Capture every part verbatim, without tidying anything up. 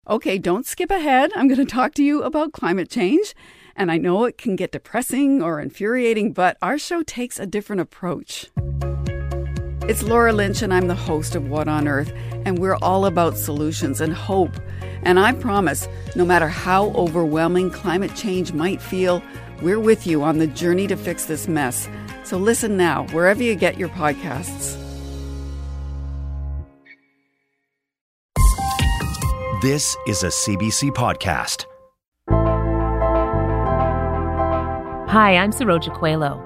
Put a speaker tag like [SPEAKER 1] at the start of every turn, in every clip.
[SPEAKER 1] Okay, don't skip ahead. I'm going to talk to you about climate change. And I know it can get depressing or infuriating, but our show takes a different approach. It's Laura Lynch, and I'm the host of What on Earth, and we're all about solutions and hope. And I promise, no matter how overwhelming climate change might feel, we're with you on the journey to fix this mess. So listen now, wherever you get your podcasts.
[SPEAKER 2] This is a C B C podcast.
[SPEAKER 3] Hi, I'm Saroja Coelho.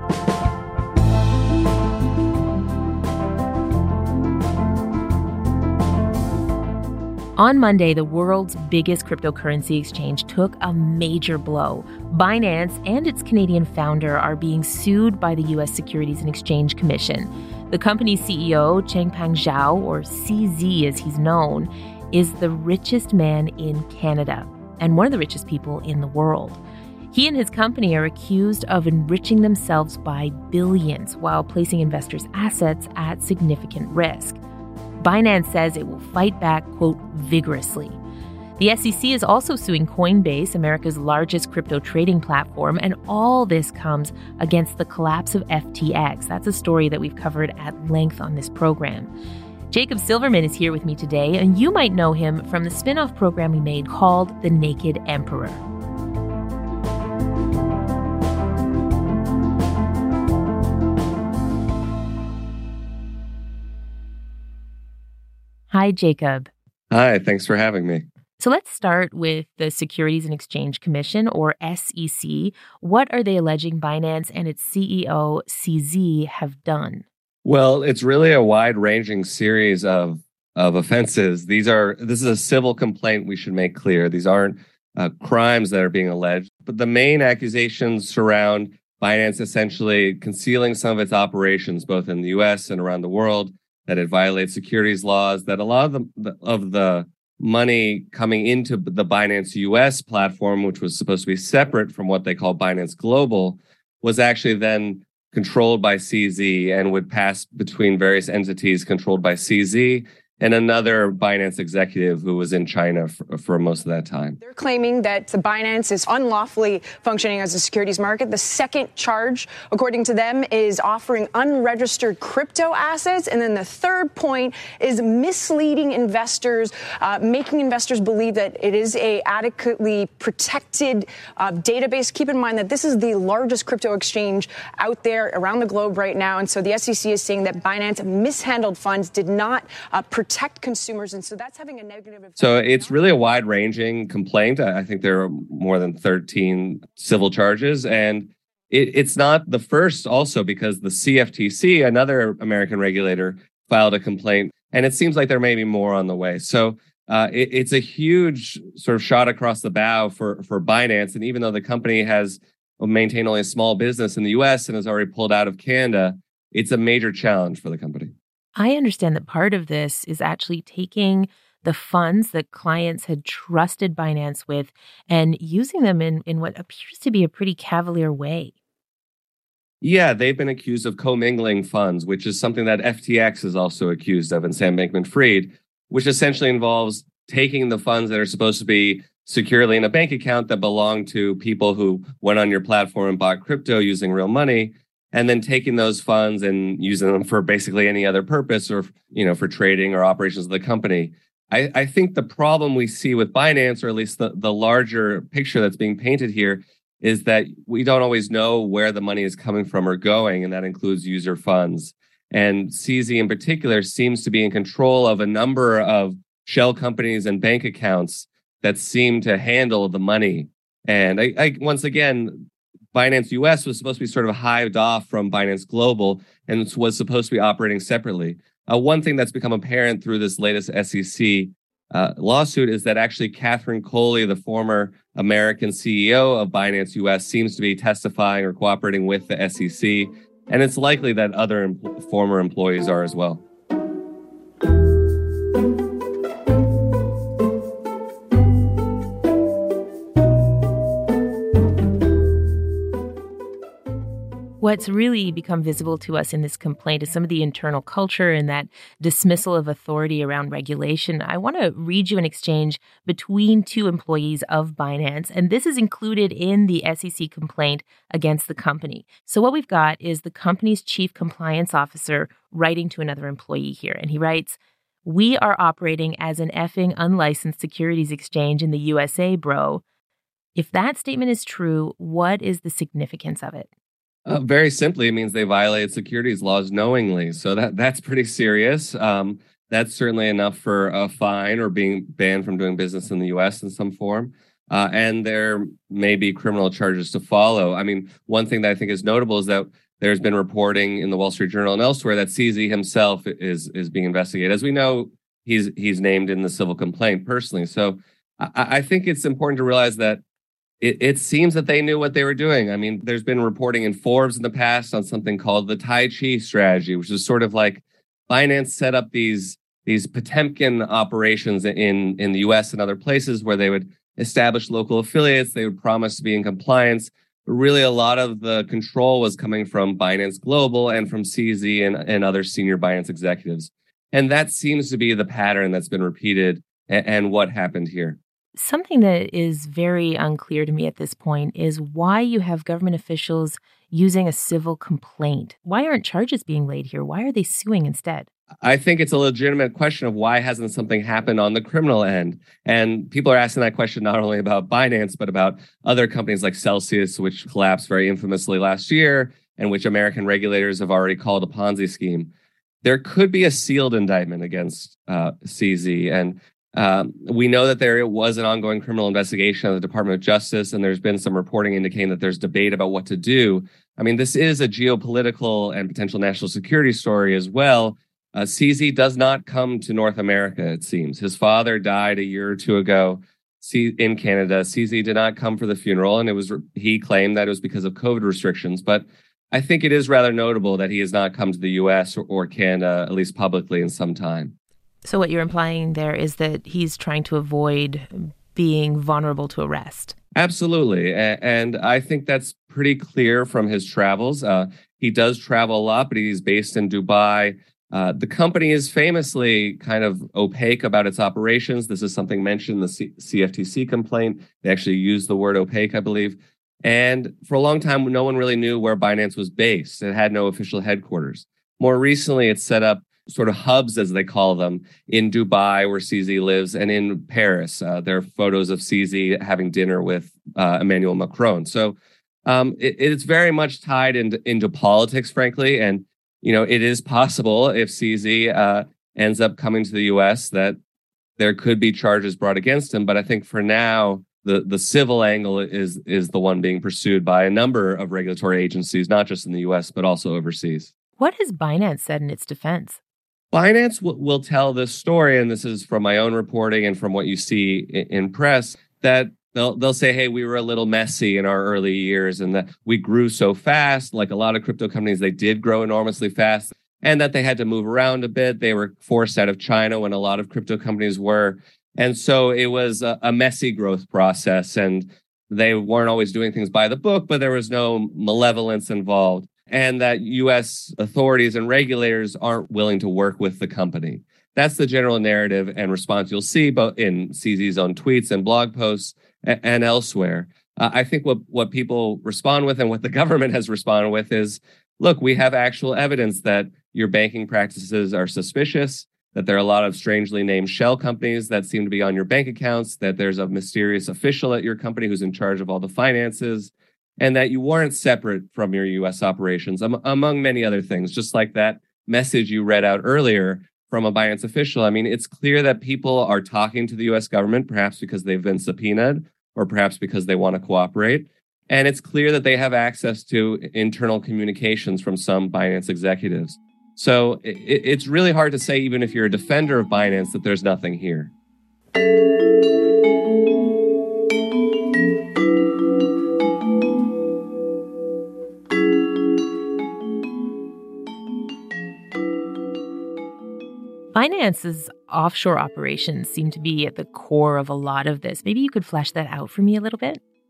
[SPEAKER 3] On Monday, the world's biggest cryptocurrency exchange took a major blow. Binance and its Canadian founder are being sued by the U S Securities and Exchange Commission. The company's C E O, Changpeng Zhao, or C Z as he's known, is the richest man in Canada and one of the richest people in the world. He and his company are accused of enriching themselves by billions while placing investors' assets at significant risk. Binance says it will fight back, quote, vigorously. The S E C is also suing Coinbase, America's largest crypto trading platform, and all this comes against the collapse of F T X. That's a story that we've covered at length on this program. Jacob Silverman is here with me today, and you might know him from the spin-off program we made called The Naked Emperor. Hi, Jacob.
[SPEAKER 4] Hi, thanks for having me.
[SPEAKER 3] So let's start with the Securities and Exchange Commission, or S E C. What are they alleging Binance and its C E O, C Z, have done?
[SPEAKER 4] Well, it's really a wide-ranging series of, of offenses. These are this is a civil complaint, we should make clear. These aren't uh, crimes that are being alleged. But the main accusations surround Binance essentially concealing some of its operations, both in the U S and around the world, that it violates securities laws, that a lot of the, of the money coming into the Binance U S platform, which was supposed to be separate from what they call Binance Global, was actually then controlled by C Z and would pass between various entities controlled by C Z and another Binance executive who was in China for, for most of that time.
[SPEAKER 5] They're claiming that the Binance is unlawfully functioning as a securities market. The second charge, according to them, is offering unregistered crypto assets. And then the third point is misleading investors, uh, making investors believe that it is a adequately protected uh, database. Keep in mind that this is the largest crypto exchange out there around the globe right now. And so the S E C is saying that Binance mishandled funds, did not uh, protect protect consumers, and so that's having a negative effect.
[SPEAKER 4] So it's really a wide-ranging complaint. I think there are more than thirteen civil charges, and it, it's not the first also because the C F T C, another American regulator, filed a complaint, and it seems like there may be more on the way. So uh, it, it's a huge sort of shot across the bow for, for Binance, and even though the company has maintained only a small business in the U S and has already pulled out of Canada, it's a major challenge for the company.
[SPEAKER 3] I understand that part of this is actually taking the funds that clients had trusted Binance with and using them in, in what appears to be a pretty cavalier way.
[SPEAKER 4] Yeah, they've been accused of commingling funds, which is something that F T X is also accused of, and Sam Bankman-Fried, which essentially involves taking the funds that are supposed to be securely in a bank account that belong to people who went on your platform and bought crypto using real money, and then taking those funds and using them for basically any other purpose, or, you know, for trading or operations of the company. I, I think the problem we see with Binance, or at least the, the larger picture that's being painted here, is that we don't always know where the money is coming from or going, and that includes user funds. And C Z in particular seems to be in control of a number of shell companies and bank accounts that seem to handle the money. And I, I once again, Binance U S was supposed to be sort of hived off from Binance Global and was supposed to be operating separately. Uh, one thing that's become apparent through this latest S E C uh, lawsuit is that actually Catherine Coley, the former American C E O of Binance U S, seems to be testifying or cooperating with the S E C. And it's likely that other em- former employees are as well.
[SPEAKER 3] What's really become visible to us in this complaint is some of the internal culture and that dismissal of authority around regulation. I want to read you an exchange between two employees of Binance, and this is included in the S E C complaint against the company. So what we've got is the company's chief compliance officer writing to another employee here, and he writes, "We are operating as an effing unlicensed securities exchange in the U S A, bro. If that statement is true, what is the significance of it?"
[SPEAKER 4] Uh, very simply, it means they violate securities laws knowingly. So that that's pretty serious. Um, that's certainly enough for a fine or being banned from doing business in the U S in some form. Uh, and there may be criminal charges to follow. I mean, one thing that I think is notable is that there's been reporting in the Wall Street Journal and elsewhere that C Z himself is is being investigated. As we know, he's he's named in the civil complaint personally. So I, I think it's important to realize that It, it seems that they knew what they were doing. I mean, there's been reporting in Forbes in the past on something called the Tai Chi strategy, which is sort of like Binance set up these, these Potemkin operations in, in the U S and other places where they would establish local affiliates. They would promise to be in compliance. But really, a lot of the control was coming from Binance Global and from C Z and, and other senior Binance executives. And that seems to be the pattern that's been repeated and, and what happened here.
[SPEAKER 3] Something that is very unclear to me at this point is why you have government officials using a civil complaint. Why aren't charges being laid here? Why are they suing instead?
[SPEAKER 4] I think it's a legitimate question of why hasn't something happened on the criminal end? And people are asking that question not only about Binance, but about other companies like Celsius, which collapsed very infamously last year, and which American regulators have already called a Ponzi scheme. There could be a sealed indictment against uh, C Z, and Um, we know that there was an ongoing criminal investigation of the Department of Justice, and there's been some reporting indicating that there's debate about what to do. I mean, this is a geopolitical and potential national security story as well. Uh, C Z does not come to North America, it seems. His father died a year or two ago C- in Canada. C Z did not come for the funeral, and it was he claimed that it was because of COVID restrictions. But I think it is rather notable that he has not come to the U S or, or Canada, at least publicly, in some time.
[SPEAKER 3] So what you're implying there is that he's trying to avoid being vulnerable to arrest.
[SPEAKER 4] Absolutely. And I think that's pretty clear from his travels. Uh, he does travel a lot, but he's based in Dubai. Uh, the company is famously kind of opaque about its operations. This is something mentioned in the C- CFTC complaint. They actually used the word opaque, I believe. And for a long time, no one really knew where Binance was based. It had no official headquarters. More recently, it's set up sort of hubs, as they call them, in Dubai, where C Z lives, and in Paris. Uh, there are photos of C Z having dinner with uh, Emmanuel Macron. So um, it, it's very much tied into, into politics, frankly. And, you know, it is possible if C Z uh, ends up coming to the U S that there could be charges brought against him. But I think for now, the, the civil angle is, is the one being pursued by a number of regulatory agencies, not just in the U S, but also overseas.
[SPEAKER 3] What has Binance said in its defense?
[SPEAKER 4] Binance w- will tell this story, and this is from my own reporting and from what you see in, in press, that they'll they'll say, hey, we were a little messy in our early years and that we grew so fast. Like a lot of crypto companies, they did grow enormously fast, and that they had to move around a bit. They were forced out of China when a lot of crypto companies were. And so it was a, a messy growth process, and they weren't always doing things by the book, but there was no malevolence involved. And that U S authorities and regulators aren't willing to work with the company. That's the general narrative and response you'll see both in C Z's own tweets and blog posts and, and elsewhere. Uh, I think what, what people respond with and what the government has responded with is, look, we have actual evidence that your banking practices are suspicious, that there are a lot of strangely named shell companies that seem to be on your bank accounts, that there's a mysterious official at your company who's in charge of all the finances, and that you weren't separate from your U S operations, um, among many other things, just like that message you read out earlier from a Binance official. I mean, it's clear that people are talking to the U S government, perhaps because they've been subpoenaed or perhaps because they want to cooperate. And it's clear that they have access to internal communications from some Binance executives. So it, it's really hard to say, even if you're a defender of Binance, that there's nothing here.
[SPEAKER 3] Binance's offshore operations seem to be at the core of a lot of this. Maybe you could flesh that out for me a little bit.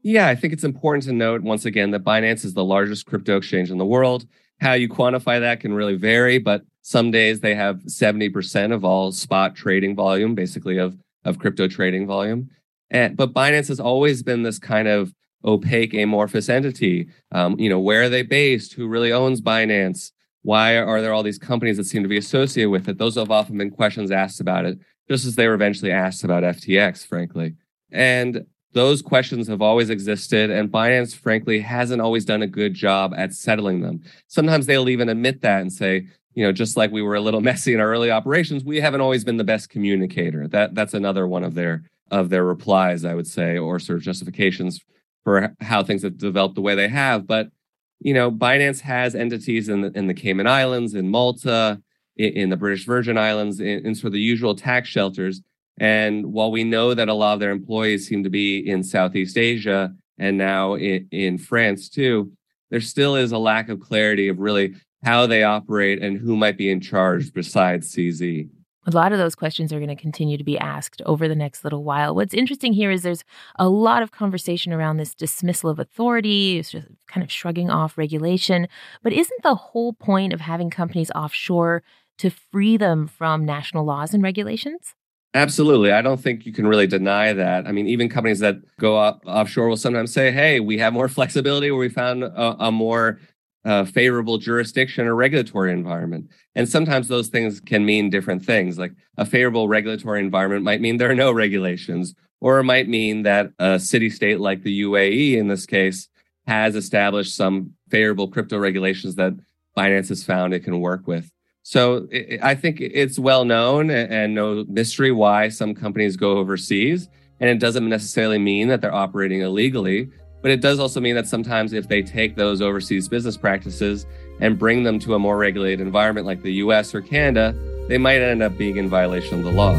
[SPEAKER 4] Yeah, I think it's important to note once again that Binance is the largest crypto exchange in the world. How you quantify that can really vary, but some days they have seventy percent of all spot trading volume, basically of, of crypto trading volume. And, but Binance has always been this kind of opaque, amorphous entity. Um, you know, where are they based? Who really owns Binance? Why are there all these companies that seem to be associated with it? Those have often been questions asked about it, just as they were eventually asked about F T X, frankly. And those questions have always existed, and Binance, frankly, hasn't always done a good job at settling them. Sometimes they'll even admit that and say, you know, just like we were a little messy in our early operations, we haven't always been the best communicator. That that's another one of their of their replies, I would say, or sort of justifications for how things have developed the way they have. But you know, Binance has entities in the in the Cayman Islands, in Malta, in, in the British Virgin Islands, in, in sort of the usual tax shelters. And while we know that a lot of their employees seem to be in Southeast Asia and now in, in France too, there still is a lack of clarity of really how they operate and who might be in charge besides C Z.
[SPEAKER 3] A lot of those questions are going to continue to be asked over the next little while. What's interesting here is there's a lot of conversation around this dismissal of authority, it's just kind of shrugging off regulation. But isn't the whole point of having companies offshore to free them from national laws and regulations?
[SPEAKER 4] Absolutely. I don't think you can really deny that. I mean, even companies that go up offshore will sometimes say, hey, we have more flexibility, or we found a, a more uh, favorable jurisdiction or regulatory environment. And sometimes those things can mean different things. Like a favorable regulatory environment might mean there are no regulations, or it might mean that a city-state like the U A E, in this case, has established some favorable crypto regulations that Binance has found it can work with. So I think it's well known and no mystery why some companies go overseas. And it doesn't necessarily mean that they're operating illegally, but it does also mean that sometimes if they take those overseas business practices and bring them to a more regulated environment like the U S or Canada, they might end up being in violation of the law.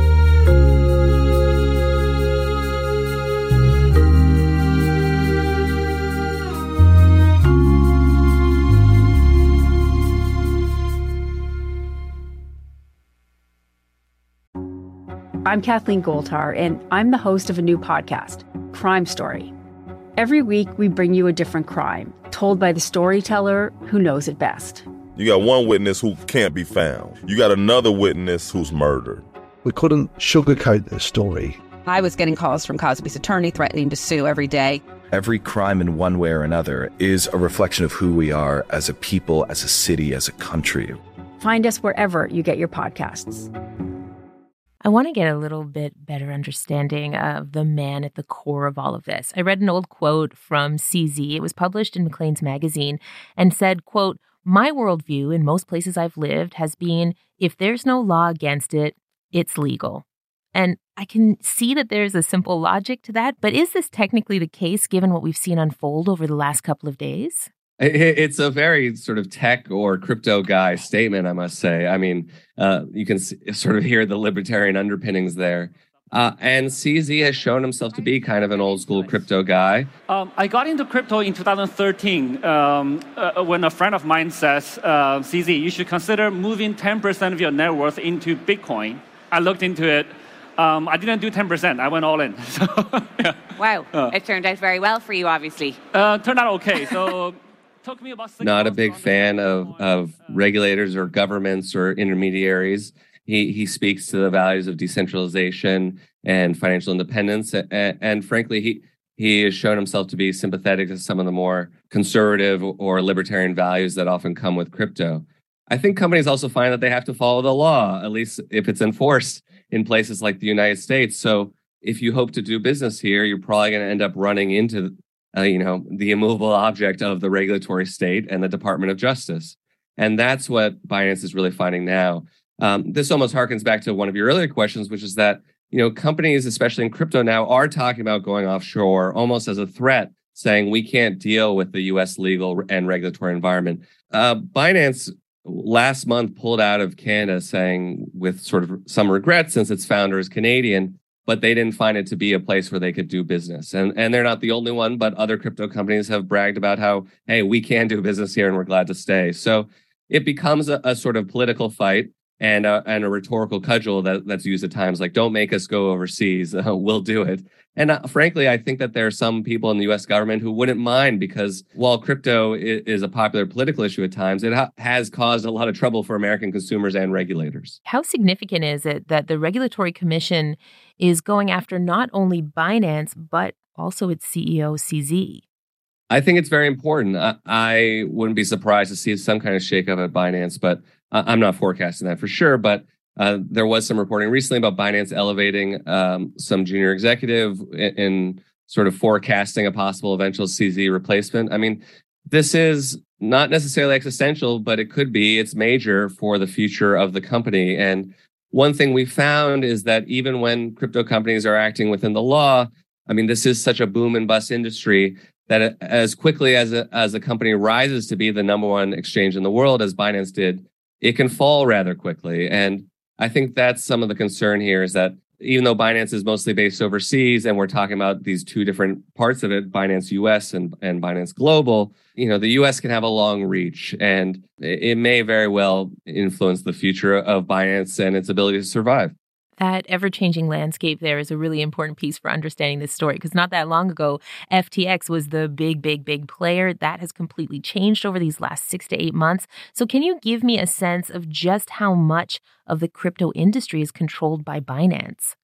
[SPEAKER 6] I'm Kathleen Goldhar, and I'm the host of a new podcast, Crime Story. Every week, we bring you a different crime, told by the storyteller who knows it best.
[SPEAKER 7] You got one witness who can't be found. You got another witness who's murdered.
[SPEAKER 8] We couldn't sugarcoat the story.
[SPEAKER 9] I was getting calls from Cosby's attorney threatening to sue every day.
[SPEAKER 10] Every crime in one way or another is a reflection of who we are as a people, as a city, as a country.
[SPEAKER 6] Find us wherever you get your podcasts.
[SPEAKER 3] I want to get a little bit better understanding of the man at the core of all of this. I read an old quote from C Z. It was published in Maclean's magazine and said, quote, "My worldview in most places I've lived has been, if there's no law against it, it's legal." And I can see that there's a simple logic to that, but is this technically the case given what we've seen unfold over the last couple of days?
[SPEAKER 4] It's a very sort of tech or crypto guy statement, I must say. I mean, uh, you can sort of hear the libertarian underpinnings there. Uh, and C Z has shown himself to be kind of an old school crypto guy.
[SPEAKER 11] Um, I got into crypto in two thousand thirteen um, uh, when a friend of mine says, uh, C Z, you should consider moving ten percent of your net worth into Bitcoin. I looked into it. Um, I didn't do ten percent. I went all in. So, yeah.
[SPEAKER 12] Wow.
[SPEAKER 11] Uh,
[SPEAKER 12] it turned out very well for you, obviously.
[SPEAKER 11] Uh, turned out okay. So... Took me about six
[SPEAKER 4] Not a big fan of, of regulators or governments or intermediaries. He he speaks to the values of decentralization and financial independence. And, and frankly, he, he has shown himself to be sympathetic to some of the more conservative or libertarian values that often come with crypto. I think companies also find that they have to follow the law, at least if it's enforced in places like the United States. So if you hope to do business here, you're probably going to end up running into Uh, you know, the immovable object of the regulatory state and the Department of Justice. And that's what Binance is really finding now. Um, this almost harkens back to one of your earlier questions, which is that, you know, companies, especially in crypto now, are talking about going offshore almost as a threat, saying we can't deal with the U S legal and regulatory environment. Uh, Binance last month pulled out of Canada, saying with sort of some regret since its founder is Canadian, but they didn't find it to be a place where they could do business. And, and they're not the only one, but other crypto companies have bragged about how, hey, we can do business here and we're glad to stay. So it becomes a, a sort of political fight. and a, and a rhetorical cudgel that, that's used at times, like, don't make us go overseas, uh, we'll do it. And uh, frankly, I think that there are some people in the U S government who wouldn't mind, because while crypto is, is a popular political issue at times, it ha- has caused a lot of trouble for American consumers and regulators.
[SPEAKER 3] How significant is it that the Regulatory Commission is going after not only Binance, but also its C E O, C Z?
[SPEAKER 4] I think it's very important. I, I wouldn't be surprised to see some kind of shakeup at Binance, but uh, I'm not forecasting that for sure. But uh, there was some reporting recently about Binance elevating um, some junior executive in, in sort of forecasting a possible eventual C Z replacement. I mean, this is not necessarily existential, but it could be. It's major for the future of the company. And one thing we found is that even when crypto companies are acting within the law, I mean, this is such a boom and bust industry that as quickly as a, as a company rises to be the number one exchange in the world, as Binance did, it can fall rather quickly. And I think that's some of the concern here, is that even though Binance is mostly based overseas, and we're talking about these two different parts of it, Binance U S and, and Binance Global, you know, the U S can have a long reach, and it may very well influence the future of Binance and its ability to survive.
[SPEAKER 3] That ever-changing landscape there is a really important piece for understanding this story, because not that long ago, F T X was the big, big, big player. That has completely changed over these last six to eight months. So can you give me a sense of just how much of the crypto industry is controlled by Binance?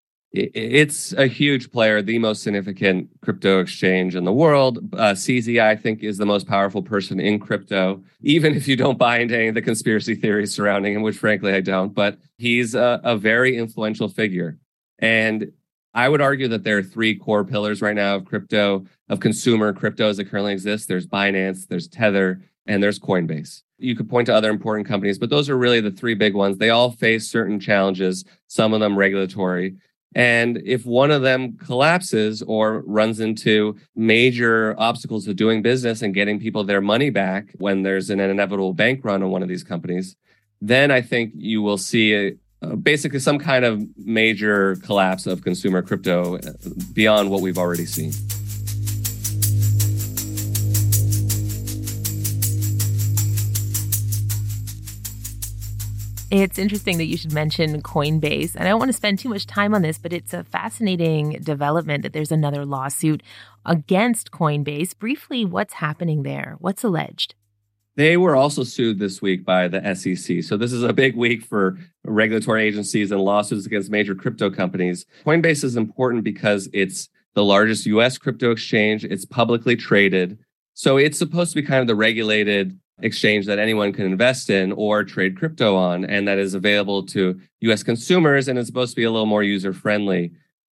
[SPEAKER 4] It's a huge player, the most significant crypto exchange in the world. Uh, C Z, I think, is the most powerful person in crypto, even if you don't buy into any of the conspiracy theories surrounding him, which frankly I don't. But he's a, a very influential figure. And I would argue that there are three core pillars right now of crypto, of consumer crypto as it currently exists. There's Binance, there's Tether, and there's Coinbase. You could point to other important companies, but those are really the three big ones. They all face certain challenges, some of them regulatory. And if one of them collapses or runs into major obstacles to doing business and getting people their money back when there's an inevitable bank run on one of these companies, then I think you will see a, uh, basically some kind of major collapse of consumer crypto beyond what we've already seen.
[SPEAKER 3] It's interesting that you should mention Coinbase, and I don't want to spend too much time on this, but it's a fascinating development that there's another lawsuit against Coinbase. Briefly, what's happening there? What's alleged?
[SPEAKER 4] They were also sued this week by the S E C. So this is a big week for regulatory agencies and lawsuits against major crypto companies. Coinbase is important because it's the largest U S crypto exchange. It's publicly traded. So it's supposed to be kind of the regulated exchange that anyone can invest in or trade crypto on, and that is available to U S consumers, and it's supposed to be a little more user-friendly.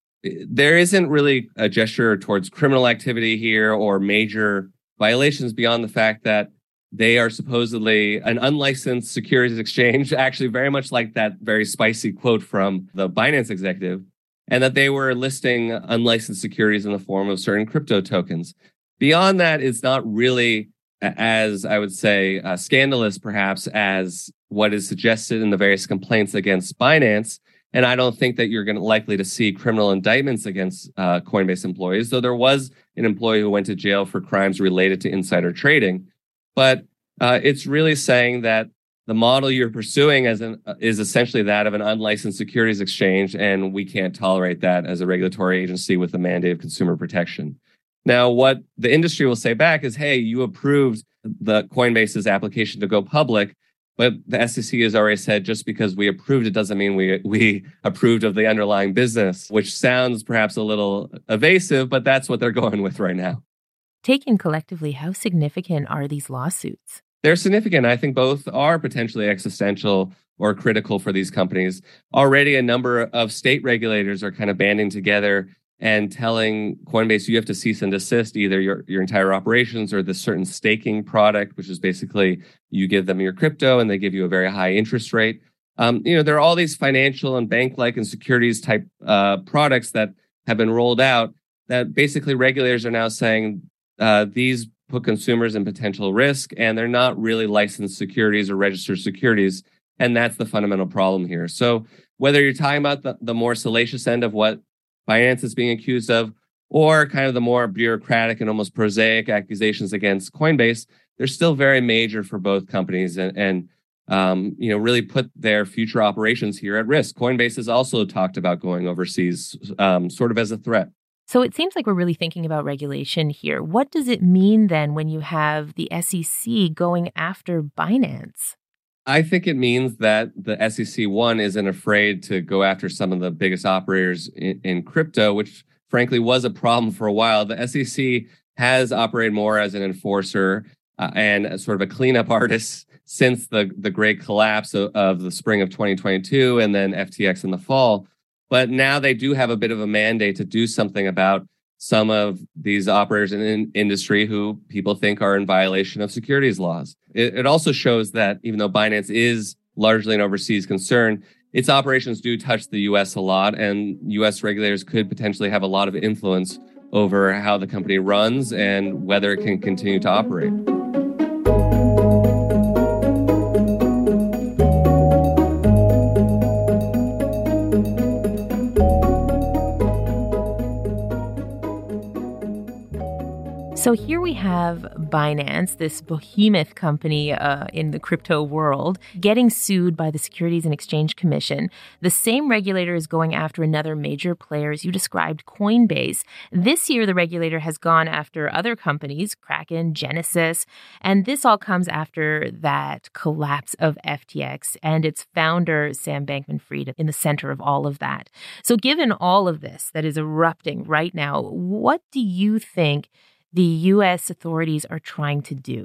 [SPEAKER 4] There isn't really a gesture towards criminal activity here or major violations beyond the fact that they are supposedly an unlicensed securities exchange, actually very much like that very spicy quote from the Binance executive, and that they were listing unlicensed securities in the form of certain crypto tokens. Beyond that, it's not really as, I would say, uh, scandalous perhaps as what is suggested in the various complaints against Binance. And I don't think that you're going to likely to see criminal indictments against uh, Coinbase employees, though there was an employee who went to jail for crimes related to insider trading. But uh, it's really saying that the model you're pursuing as an, uh, is essentially that of an unlicensed securities exchange, and we can't tolerate that as a regulatory agency with a mandate of consumer protection. Now, what the industry will say back is, hey, you approved the Coinbase's application to go public, but the S E C has already said just because we approved it doesn't mean we we approved of the underlying business, which sounds perhaps a little evasive, but that's what they're going with right now.
[SPEAKER 3] Taken collectively, how significant are these lawsuits?
[SPEAKER 4] They're significant. I think both are potentially existential or critical for these companies. Already a number of state regulators are kind of banding together and telling Coinbase, you have to cease and desist either your, your entire operations or the certain staking product, which is basically you give them your crypto and they give you a very high interest rate. Um, you know, there are all these financial and bank-like and securities type uh, products that have been rolled out that basically regulators are now saying uh, these put consumers in potential risk, and they're not really licensed securities or registered securities. And that's the fundamental problem here. So whether you're talking about the, the more salacious end of what Binance is being accused of, or kind of the more bureaucratic and almost prosaic accusations against Coinbase, they're still very major for both companies. And, and um, you know, really put their future operations here at risk. Coinbase has also talked about going overseas, um, sort of as a threat.
[SPEAKER 3] So it seems like we're really thinking about regulation here. What does it mean then when you have the S E C going after Binance?
[SPEAKER 4] I think it means that the S E C, one, isn't afraid to go after some of the biggest operators in, in crypto, which frankly was a problem for a while. The S E C has operated more as an enforcer uh, and a sort of a cleanup artist since the, the great collapse of, of the spring of twenty twenty-two and then F T X in the fall. But now they do have a bit of a mandate to do something about some of these operators in the industry who people think are in violation of securities laws. It, it also shows that even though Binance is largely an overseas concern, its operations do touch the U S a lot, and U S regulators could potentially have a lot of influence over how the company runs and whether it can continue to operate.
[SPEAKER 3] So here we have Binance, this behemoth company uh, in the crypto world, getting sued by the Securities and Exchange Commission. The same regulator is going after another major player, as you described, Coinbase. This year, the regulator has gone after other companies, Kraken, Genesis, and this all comes after that collapse of F T X and its founder, Sam Bankman-Fried, in the center of all of that. So given all of this that is erupting right now, what do you think the U S authorities are trying to do?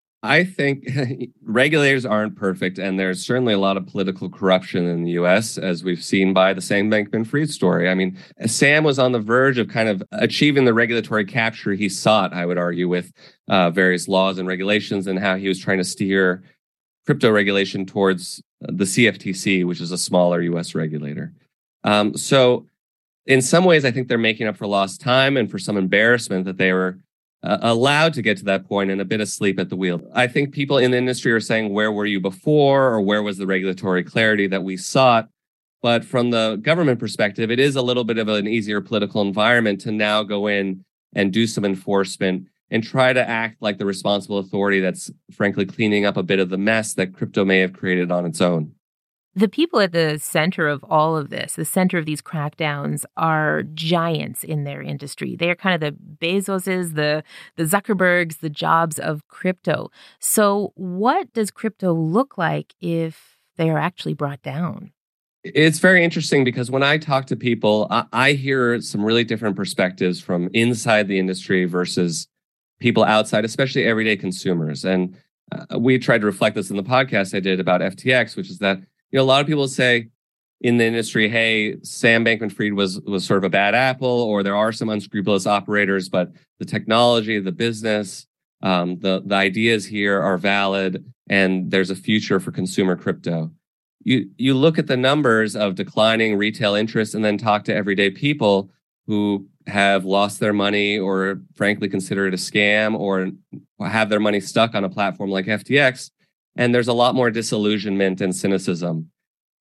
[SPEAKER 4] I think regulators aren't perfect, and there's certainly a lot of political corruption in the U S, as we've seen by the Sam Bankman-Fried story. I mean, Sam was on the verge of kind of achieving the regulatory capture he sought, I would argue, with uh, various laws and regulations and how he was trying to steer crypto regulation towards the C F T C, which is a smaller U S regulator. Um, so in some ways, I think they're making up for lost time and for some embarrassment that they were Uh, allowed to get to that point and a bit of sleep at the wheel. I think people in the industry are saying, where were you before, or where was the regulatory clarity that we sought? But from the government perspective, it is a little bit of an easier political environment to now go in and do some enforcement and try to act like the responsible authority that's frankly cleaning up a bit of the mess that crypto may have created on its own.
[SPEAKER 3] The people at the center of all of this, the center of these crackdowns, are giants in their industry. They are kind of the Bezoses, the, the Zuckerbergs, the Jobs of crypto. So what does crypto look like if they are actually brought down?
[SPEAKER 4] It's very interesting because when I talk to people, I, I hear some really different perspectives from inside the industry versus people outside, especially everyday consumers. And uh, we tried to reflect this in the podcast I did about F T X, which is that You know, a lot of people say in the industry, hey, Sam Bankman-Fried was was sort of a bad apple, or there are some unscrupulous operators, but the technology, the business, um, the, the ideas here are valid, and there's a future for consumer crypto. You, you look at the numbers of declining retail interest and then talk to everyday people who have lost their money or frankly consider it a scam or have their money stuck on a platform like F T X. And there's a lot more disillusionment and cynicism.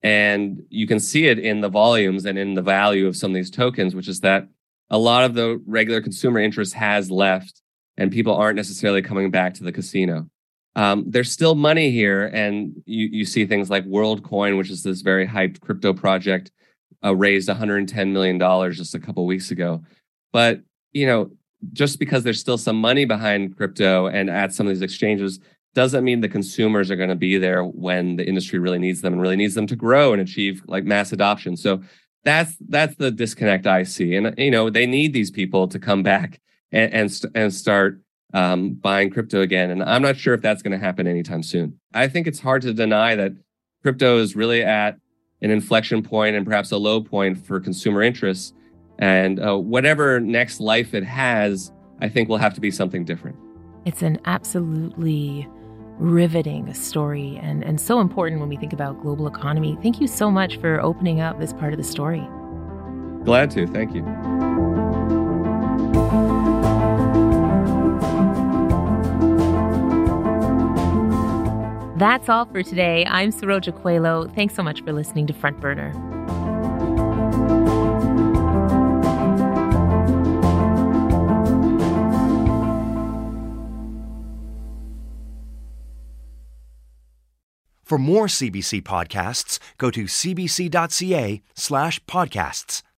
[SPEAKER 4] And you can see it in the volumes and in the value of some of these tokens, which is that a lot of the regular consumer interest has left and people aren't necessarily coming back to the casino. Um, there's still money here. And you, you see things like WorldCoin, which is this very hyped crypto project, uh, raised one hundred ten million dollars just a couple of weeks ago. But, you know, just because there's still some money behind crypto and at some of these exchanges doesn't mean the consumers are going to be there when the industry really needs them and really needs them to grow and achieve like mass adoption. So that's that's the disconnect I see. And, you know, they need these people to come back and and, st- and start um, buying crypto again. And I'm not sure if that's going to happen anytime soon. I think it's hard to deny that crypto is really at an inflection point and perhaps a low point for consumer interests. And uh, whatever next life it has, I think will have to be something different.
[SPEAKER 3] It's an absolutely riveting story and, and so important when we think about global economy. Thank you so much for opening up this part of the story.
[SPEAKER 4] Glad to. Thank you.
[SPEAKER 3] That's all for today. I'm Saroja Coelho. Thanks so much for listening to Front Burner.
[SPEAKER 2] For more C B C podcasts, go to cbc.ca slash podcasts.